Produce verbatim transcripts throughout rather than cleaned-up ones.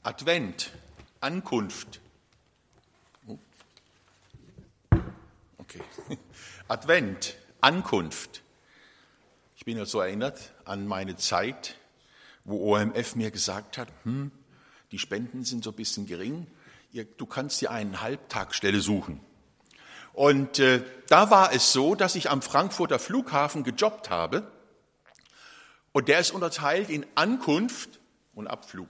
Advent, Ankunft. Okay. Advent, Ankunft. Ich bin jetzt so erinnert an meine Zeit, wo O M F mir gesagt hat, hm, die Spenden sind so ein bisschen gering, du kannst dir eine Halbtagsstelle suchen. Und äh, da war es so, dass ich am Frankfurter Flughafen gejobbt habe und der ist unterteilt in Ankunft und Abflug.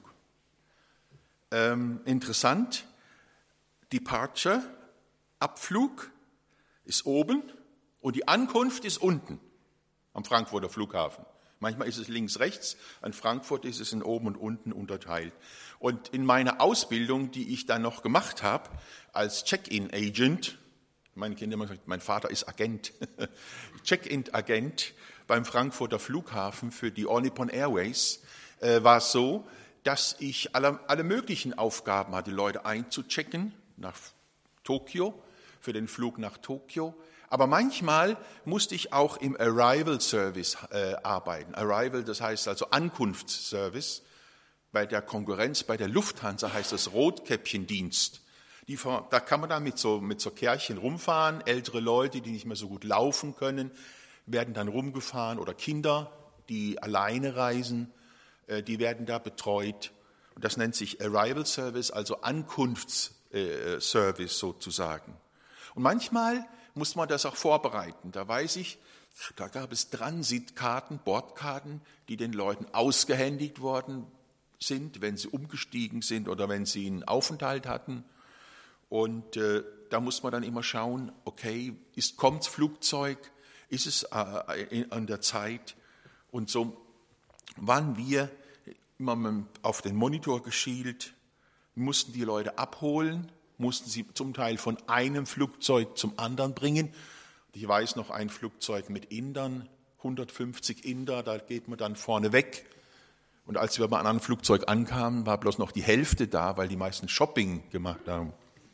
Ähm, interessant, Departure, Abflug ist oben und die Ankunft ist unten am Frankfurter Flughafen. Manchmal ist es links, rechts, an Frankfurt ist es in oben und unten unterteilt. Und in meiner Ausbildung, die ich dann noch gemacht habe, als Check-in-Agent, meine Kinder haben gesagt, mein Vater ist Agent, Check-in-Agent beim Frankfurter Flughafen für die All Nippon Airways, äh, war es so, dass ich alle, alle möglichen Aufgaben hatte, Leute einzuchecken nach Tokio, für den Flug nach Tokio. Aber manchmal musste ich auch im Arrival Service äh, arbeiten. Arrival, das heißt also Ankunftsservice. Bei der Konkurrenz, bei der Lufthansa heißt das Rotkäppchendienst. Die, da kann man dann mit so, mit so Kärrchen rumfahren. Ältere Leute, die nicht mehr so gut laufen können, werden dann rumgefahren. Oder Kinder, die alleine reisen, äh, die werden da betreut. Und das nennt sich Arrival Service, also Ankunftsservice sozusagen. Und manchmal muss man das auch vorbereiten. Da weiß ich, da gab es Transitkarten, Bordkarten, die den Leuten ausgehändigt worden sind, wenn sie umgestiegen sind oder wenn sie einen Aufenthalt hatten. Und äh, da muss man dann immer schauen, okay, ist, kommt's Flugzeug, ist es äh, in, an der Zeit? Und so waren wir immer auf den Monitor geschielt, mussten die Leute abholen, mussten sie zum Teil von einem Flugzeug zum anderen bringen. Ich weiß noch, ein Flugzeug mit Indern, hundertfünfzig Inder, da geht man dann vorne weg. Und als wir bei einem anderen Flugzeug ankamen, war bloß noch die Hälfte da, weil die meisten Shopping gemacht haben.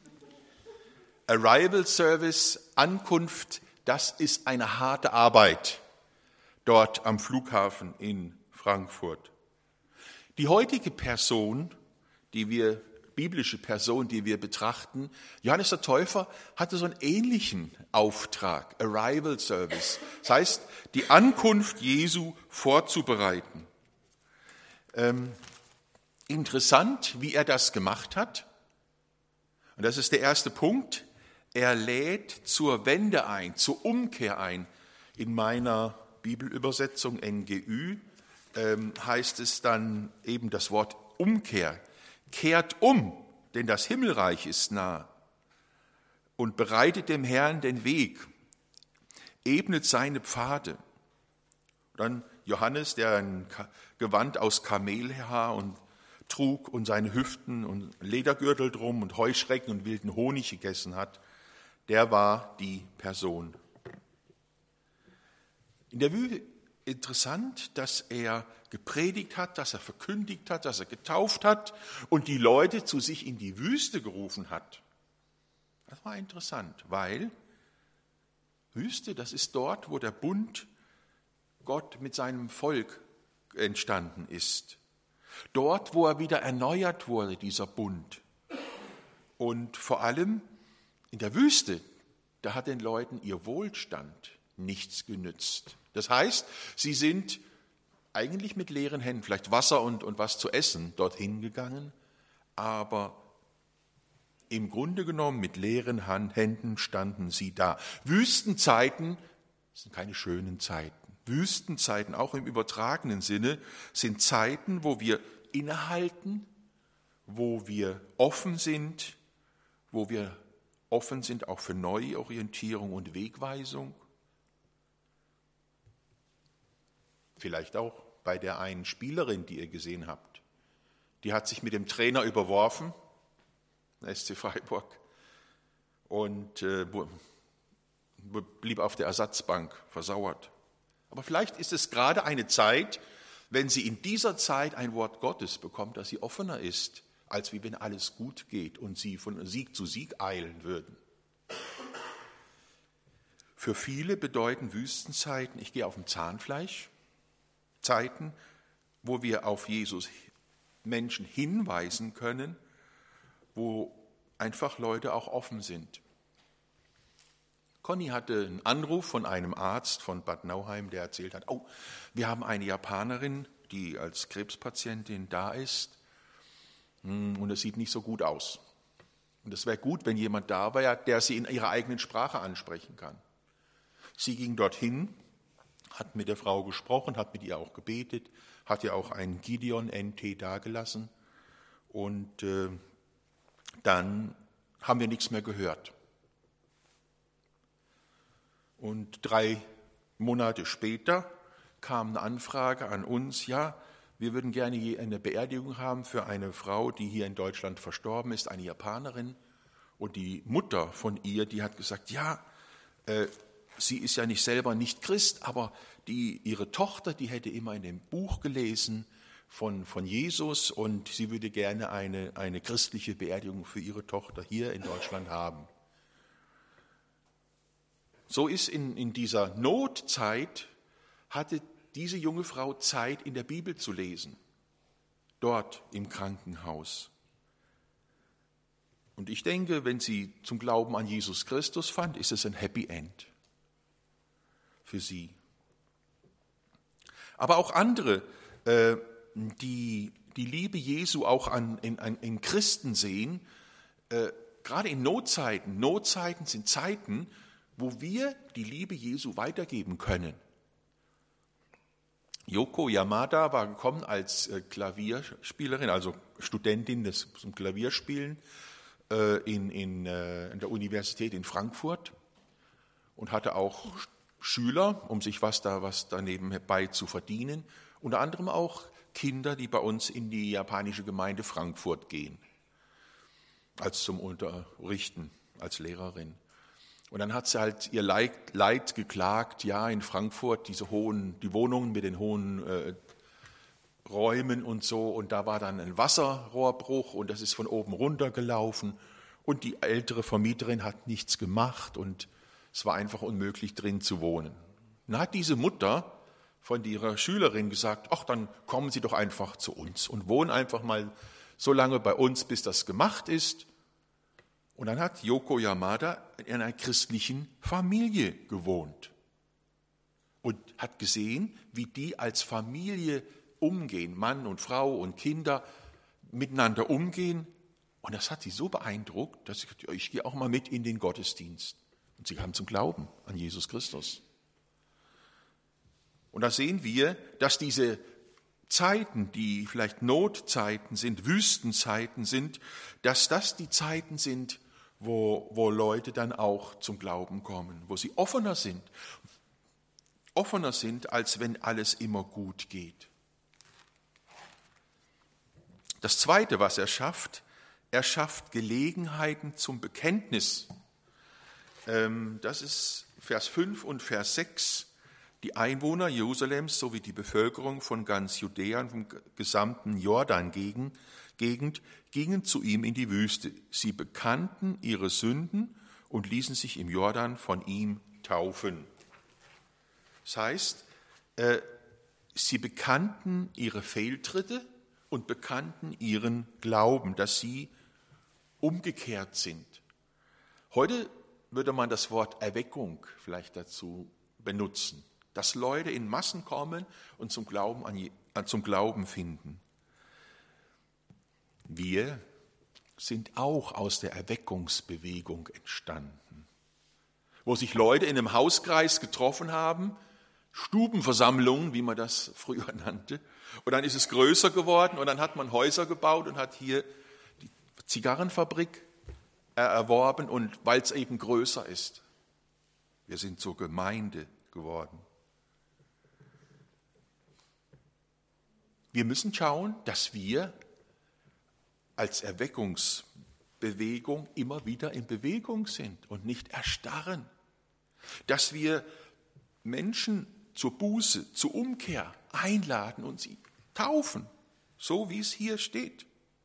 Arrival Service, Ankunft, das ist eine harte Arbeit dort am Flughafen in Frankfurt. Die heutige Person, die wir biblische Person, die wir betrachten, Johannes der Täufer hatte so einen ähnlichen Auftrag, Arrival Service. Das heißt, die Ankunft Jesu vorzubereiten. Ähm, interessant, wie er das gemacht hat. Und das ist der erste Punkt. Er lädt zur Wende ein, zur Umkehr ein. In meiner Bibelübersetzung N G Ü ähm, heißt es dann eben das Wort Umkehr. Kehrt um, denn das Himmelreich ist nah, und bereitet dem Herrn den Weg, ebnet seine Pfade. Dann Johannes, der ein Gewand aus Kamelhaar und trug und seine Hüften und Ledergürtel drum und Heuschrecken und wilden Honig gegessen hat, der war die Person. In der Wüste interessant, dass er gepredigt hat, dass er verkündigt hat, dass er getauft hat und die Leute zu sich in die Wüste gerufen hat. Das war interessant, weil Wüste, das ist dort, wo der Bund Gott mit seinem Volk entstanden ist. Dort, wo er wieder erneuert wurde, dieser Bund. Und vor allem in der Wüste, da hat den Leuten ihr Wohlstand nichts genützt. Das heißt, sie sind eigentlich mit leeren Händen, vielleicht Wasser und, und was zu essen, dorthin gegangen, aber im Grunde genommen mit leeren Händen standen sie da. Wüstenzeiten sind keine schönen Zeiten. Wüstenzeiten, auch im übertragenen Sinne, sind Zeiten, wo wir innehalten, wo wir offen sind, wo wir offen sind auch für Neuorientierung und Wegweisung. Vielleicht auch bei der einen Spielerin, die ihr gesehen habt. Die hat sich mit dem Trainer überworfen, S C Freiburg, und äh, blieb auf der Ersatzbank versauert. Aber vielleicht ist es gerade eine Zeit, wenn sie in dieser Zeit ein Wort Gottes bekommt, dass sie offener ist, als wie wenn alles gut geht und sie von Sieg zu Sieg eilen würden. Für viele bedeuten Wüstenzeiten, ich gehe auf dem Zahnfleisch, Zeiten, wo wir auf Jesus Menschen hinweisen können, wo einfach Leute auch offen sind. Conny hatte einen Anruf von einem Arzt von Bad Nauheim, der erzählt hat, oh, wir haben eine Japanerin, die als Krebspatientin da ist, und es sieht nicht so gut aus. Und es wäre gut, wenn jemand da wäre, der sie in ihrer eigenen Sprache ansprechen kann. Sie ging dorthin, hat mit der Frau gesprochen, hat mit ihr auch gebetet, hat ihr auch einen Gideon N T dagelassen. Und äh, dann haben wir nichts mehr gehört. Und drei Monate später kam eine Anfrage an uns, ja, wir würden gerne eine Beerdigung haben für eine Frau, die hier in Deutschland verstorben ist, eine Japanerin. Und die Mutter von ihr, die hat gesagt, ja, äh, sie ist ja nicht selber nicht Christ, aber die, ihre Tochter, die hätte immer in dem Buch gelesen von, von Jesus und sie würde gerne eine, eine christliche Beerdigung für ihre Tochter hier in Deutschland haben. So ist in, in dieser Notzeit, hatte diese junge Frau Zeit, in der Bibel zu lesen, dort im Krankenhaus. Und ich denke, wenn sie zum Glauben an Jesus Christus fand, ist es ein Happy End für sie. Aber auch andere, äh, die die Liebe Jesu auch an, in, an, in Christen sehen, äh, gerade in Notzeiten. Notzeiten sind Zeiten, wo wir die Liebe Jesu weitergeben können. Yoko Yamada war gekommen als Klavierspielerin, also Studentin des, zum Klavierspielen äh, in, in, äh, in der Universität in Frankfurt und hatte auch Schüler, um sich was da was da nebenbei zu verdienen, unter anderem auch Kinder, die bei uns in die japanische Gemeinde Frankfurt gehen, als zum Unterrichten, als Lehrerin. Und dann hat sie halt ihr Leid, Leid geklagt, ja, in Frankfurt, diese hohen, die Wohnungen mit den hohen äh, Räumen und so. Und da war dann ein Wasserrohrbruch und das ist von oben runtergelaufen. Und die ältere Vermieterin hat nichts gemacht und es war einfach unmöglich, drin zu wohnen. Dann hat diese Mutter von ihrer Schülerin gesagt, ach, dann kommen Sie doch einfach zu uns und wohnen einfach mal so lange bei uns, bis das gemacht ist. Und dann hat Yoko Yamada in einer christlichen Familie gewohnt und hat gesehen, wie die als Familie umgehen, Mann und Frau und Kinder miteinander umgehen. Und das hat sie so beeindruckt, dass sie gesagt hat, ich gehe auch mal mit in den Gottesdienst. Und sie kamen zum Glauben an Jesus Christus. Und da sehen wir, dass diese Zeiten, die vielleicht Notzeiten sind, Wüstenzeiten sind, dass das die Zeiten sind, wo, wo Leute dann auch zum Glauben kommen, wo sie offener sind, offener sind, als wenn alles immer gut geht. Das Zweite, was er schafft, er schafft Gelegenheiten zum Bekenntnis. Das ist Vers fünf und Vers sechs. Die Einwohner Jerusalems sowie die Bevölkerung von ganz Judäa und vom gesamten Jordan-Gegend gingen zu ihm in die Wüste. Sie bekannten ihre Sünden und ließen sich im Jordan von ihm taufen. Das heißt, sie bekannten ihre Fehltritte und bekannten ihren Glauben, dass sie umgekehrt sind. Heute würde man das Wort Erweckung vielleicht dazu benutzen, dass Leute in Massen kommen und zum Glauben, an, zum Glauben finden. Wir sind auch aus der Erweckungsbewegung entstanden, wo sich Leute in einem Hauskreis getroffen haben, Stubenversammlungen, wie man das früher nannte, und dann ist es größer geworden und dann hat man Häuser gebaut und hat hier die Zigarrenfabrik erworben und weil es eben größer ist. Wir sind zur Gemeinde geworden. Wir müssen schauen, dass wir als Erweckungsbewegung immer wieder in Bewegung sind und nicht erstarren. Dass wir Menschen zur Buße, zur Umkehr einladen und sie taufen, so wie es hier steht.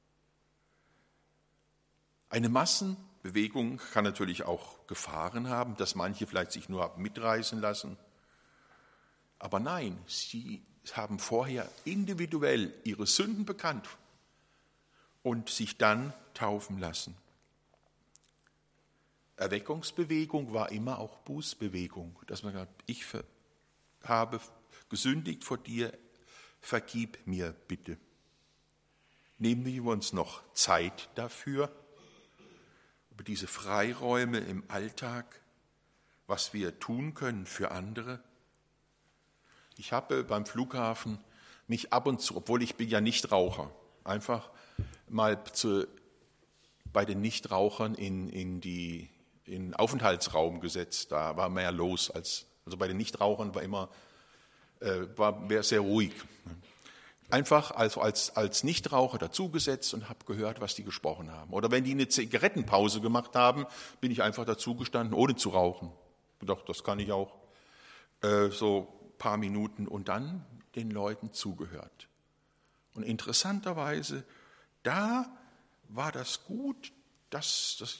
Eine Massenbewegung kann natürlich auch Gefahren haben, dass manche vielleicht sich nur haben mitreißen lassen. Aber nein, sie haben vorher individuell ihre Sünden bekannt und sich dann taufen lassen. Erweckungsbewegung war immer auch Bußbewegung, dass man sagt, ich habe gesündigt vor dir, vergib mir bitte. Nehmen wir uns noch Zeit dafür, über diese Freiräume im Alltag, was wir tun können für andere. Ich habe beim Flughafen mich ab und zu, obwohl ich bin ja Nichtraucher, einfach mal zu, bei den Nichtrauchern in, in die in den Aufenthaltsraum gesetzt. Da war mehr los als, also bei den Nichtrauchern war immer, äh, war sehr ruhig. Einfach also als, als Nichtraucher dazugesetzt und habe gehört, was die gesprochen haben. Oder wenn die eine Zigarettenpause gemacht haben, bin ich einfach dazugestanden, ohne zu rauchen. Doch, das kann ich auch. Äh, so ein paar Minuten und dann den Leuten zugehört. Und interessanterweise, da war das gut, dass das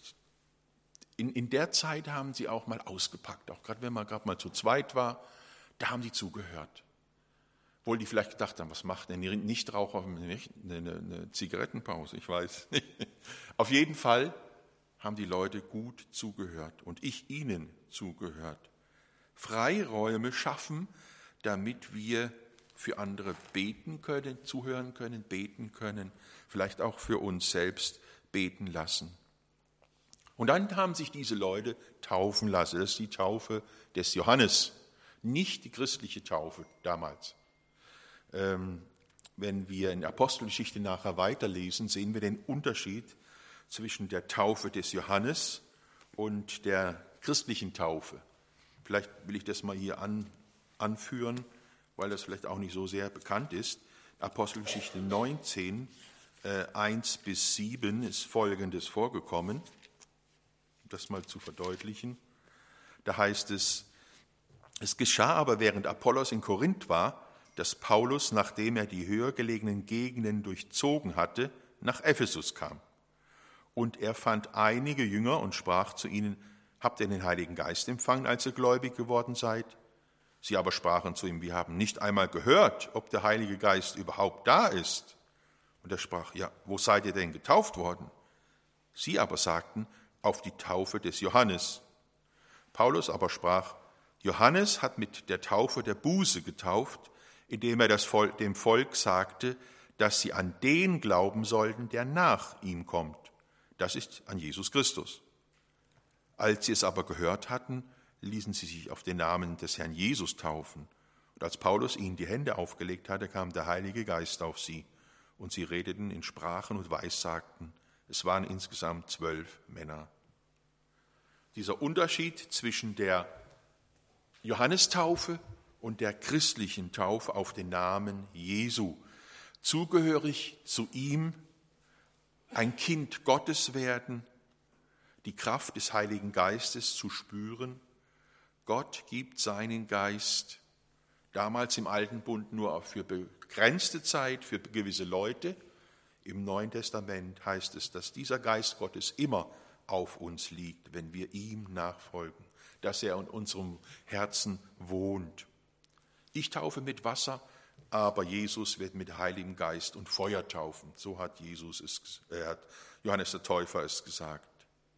In, in der Zeit haben sie auch mal ausgepackt, auch gerade wenn man gerade mal zu zweit war, da haben sie zugehört. Obwohl die vielleicht gedacht haben, was macht denn ein Nichtraucher eine, eine, eine Zigarettenpause, ich weiß nicht. Auf jeden Fall haben die Leute gut zugehört und ich ihnen zugehört. Freiräume schaffen, damit wir für andere beten können, zuhören können, beten können, vielleicht auch für uns selbst beten lassen. Und dann haben sich diese Leute taufen lassen. Das ist die Taufe des Johannes, nicht die christliche Taufe damals. Ähm, wenn wir in der Apostelgeschichte nachher weiterlesen, sehen wir den Unterschied zwischen der Taufe des Johannes und der christlichen Taufe. Vielleicht will ich das mal hier an, anführen, weil das vielleicht auch nicht so sehr bekannt ist. Apostelgeschichte neunzehn, äh, eins bis sieben ist Folgendes vorgekommen. Das mal zu verdeutlichen. Da heißt es, es geschah aber, während Apollos in Korinth war, dass Paulus, nachdem er die höher gelegenen Gegenden durchzogen hatte, nach Ephesus kam. Und er fand einige Jünger und sprach zu ihnen, habt ihr den Heiligen Geist empfangen, als ihr gläubig geworden seid? Sie aber sprachen zu ihm, wir haben nicht einmal gehört, ob der Heilige Geist überhaupt da ist. Und er sprach, ja, wo seid ihr denn getauft worden? Sie aber sagten, auf die Taufe des Johannes. Paulus aber sprach, Johannes hat mit der Taufe der Buße getauft, indem er das Volk, dem Volk sagte, dass sie an den glauben sollten, der nach ihm kommt. Das ist an Jesus Christus. Als sie es aber gehört hatten, ließen sie sich auf den Namen des Herrn Jesus taufen. Und als Paulus ihnen die Hände aufgelegt hatte, kam der Heilige Geist auf sie. Und sie redeten in Sprachen und Weissagten. Es waren insgesamt zwölf Männer. Dieser Unterschied zwischen der Johannestaufe und der christlichen Taufe auf den Namen Jesu. Zugehörig zu ihm, ein Kind Gottes werden, die Kraft des Heiligen Geistes zu spüren. Gott gibt seinen Geist damals im Alten Bund nur für begrenzte Zeit, für gewisse Leute. Im Neuen Testament heißt es, dass dieser Geist Gottes immer auf uns liegt, wenn wir ihm nachfolgen, dass er in unserem Herzen wohnt. Ich taufe mit Wasser, aber Jesus wird mit Heiligem Geist und Feuer taufen. So hat Jesus es, er hat Johannes der Täufer es gesagt.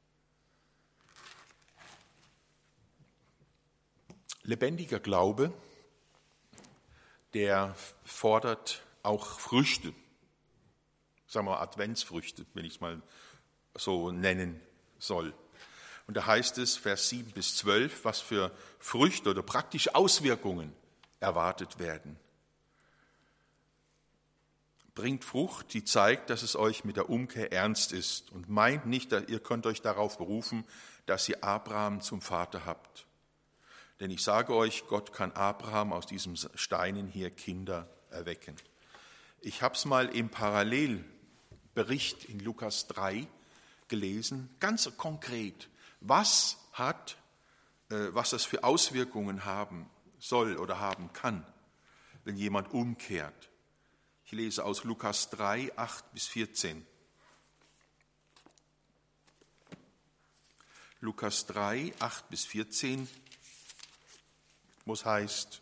Lebendiger Glaube, der fordert auch Früchte, sagen wir Adventsfrüchte, wenn ich es mal so nennen soll. Und da heißt es, Vers sieben bis zwölf, was für Früchte oder praktische Auswirkungen erwartet werden. Bringt Frucht, die zeigt, dass es euch mit der Umkehr ernst ist und meint nicht, dass ihr könnt euch darauf berufen, dass ihr Abraham zum Vater habt. Denn ich sage euch, Gott kann Abraham aus diesen Steinen hier Kinder erwecken. Ich habe es mal im Parallelbericht in Lukas drei gelesen, ganz konkret, was hat, äh, was das für Auswirkungen haben soll oder haben kann, wenn jemand umkehrt. Ich lese aus Lukas drei, acht bis vierzehn. Lukas drei, acht bis vierzehn, wo es heißt,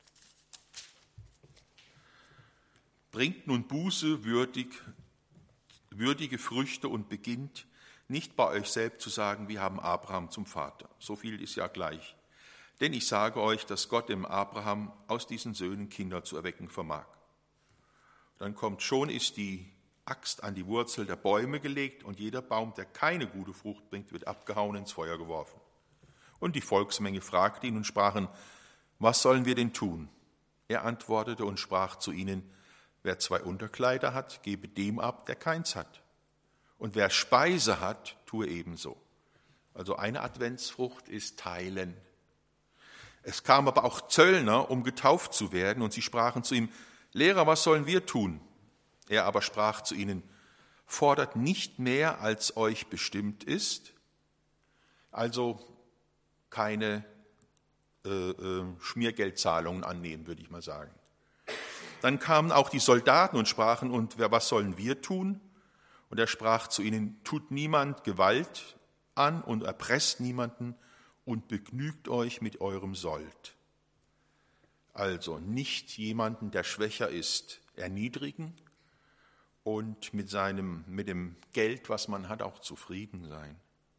bringt nun Buße würdig würdige Früchte und beginnt nicht bei euch selbst zu sagen, wir haben Abraham zum Vater. So viel ist ja gleich. Denn ich sage euch, dass Gott dem Abraham aus diesen Söhnen Kinder zu erwecken vermag. Dann kommt, schon ist die Axt an die Wurzel der Bäume gelegt und jeder Baum, der keine gute Frucht bringt, wird abgehauen ins Feuer geworfen. Und die Volksmenge fragte ihn und sprachen, was sollen wir denn tun? Er antwortete und sprach zu ihnen, wer zwei Unterkleider hat, gebe dem ab, der keins hat. Und wer Speise hat, tue ebenso. Also eine Adventsfrucht ist Teilen. Es kamen aber auch Zöllner, um getauft zu werden, und sie sprachen zu ihm, Lehrer, was sollen wir tun? Er aber sprach zu ihnen, fordert nicht mehr, als euch bestimmt ist, also keine äh, äh, Schmiergeldzahlungen annehmen, würde ich mal sagen. Dann kamen auch die Soldaten und sprachen, und wer, was sollen wir tun? Und er sprach zu ihnen, tut niemand Gewalt an und erpresst niemanden und begnügt euch mit eurem Sold. Also nicht jemanden, der schwächer ist, erniedrigen und mit, seinem, mit dem Geld, was man hat, auch zufrieden sein.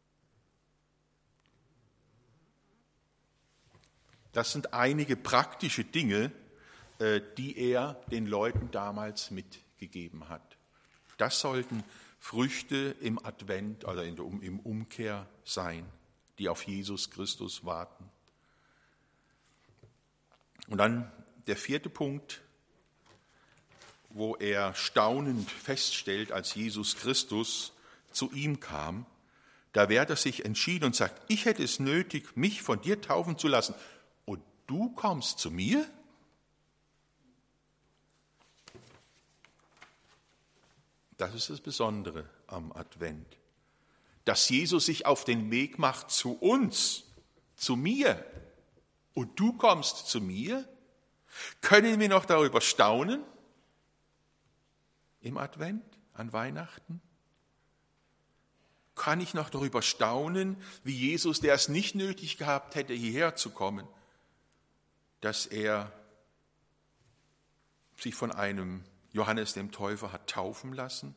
Das sind einige praktische Dinge, die er den Leuten damals mitgegeben hat. Das sollten Früchte im Advent, also im Umkehr sein, die auf Jesus Christus warten. Und dann der vierte Punkt, wo er staunend feststellt, als Jesus Christus zu ihm kam, da wehrt er sich entschieden und sagt, ich hätte es nötig, mich von dir taufen zu lassen, und du kommst zu mir? Das ist das Besondere am Advent, dass Jesus sich auf den Weg macht zu uns, zu mir, und du kommst zu mir. Können wir noch darüber staunen im Advent, an Weihnachten? Kann ich noch darüber staunen, wie Jesus, der es nicht nötig gehabt hätte, hierher zu kommen, dass er sich von einem Johannes dem Täufer hat taufen lassen?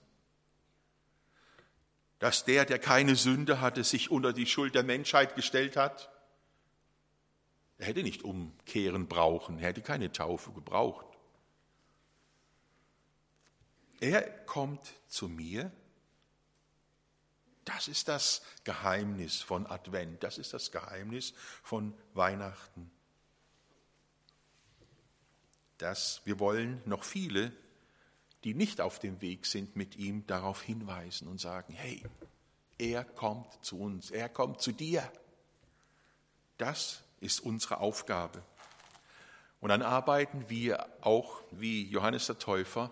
Dass der, der keine Sünde hatte, sich unter die Schuld der Menschheit gestellt hat? Er hätte nicht umkehren brauchen, er hätte keine Taufe gebraucht. Er kommt zu mir. Das ist das Geheimnis von Advent, das ist das Geheimnis von Weihnachten. Dass wir wollen noch viele, die nicht auf dem Weg sind mit ihm, darauf hinweisen und sagen, hey, er kommt zu uns, er kommt zu dir. Das ist unsere Aufgabe. Und dann arbeiten wir auch wie Johannes der Täufer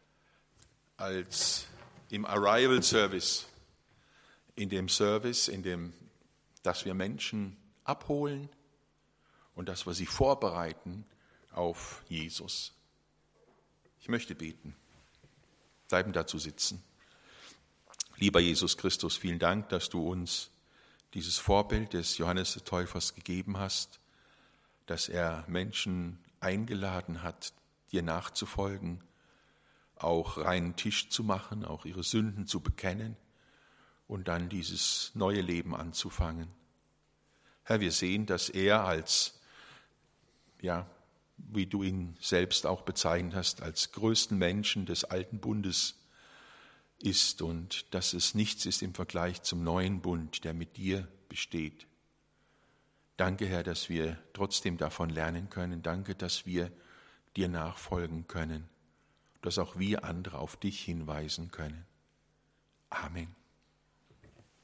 als im Arrival Service, in dem Service, in dem, dass wir Menschen abholen und dass wir sie vorbereiten auf Jesus. Ich möchte beten. Bleiben dazu sitzen. Lieber Jesus Christus, vielen Dank, dass du uns dieses Vorbild des Johannes des Täufers gegeben hast, dass er Menschen eingeladen hat, dir nachzufolgen, auch reinen Tisch zu machen, auch ihre Sünden zu bekennen und dann dieses neue Leben anzufangen. Herr, wir sehen, dass er als, ja, wie du ihn selbst auch bezeichnet hast, als größten Menschen des alten Bundes ist und dass es nichts ist im Vergleich zum neuen Bund, der mit dir besteht. Danke, Herr, dass wir trotzdem davon lernen können. Danke, dass wir dir nachfolgen können, dass auch wir andere auf dich hinweisen können. Amen.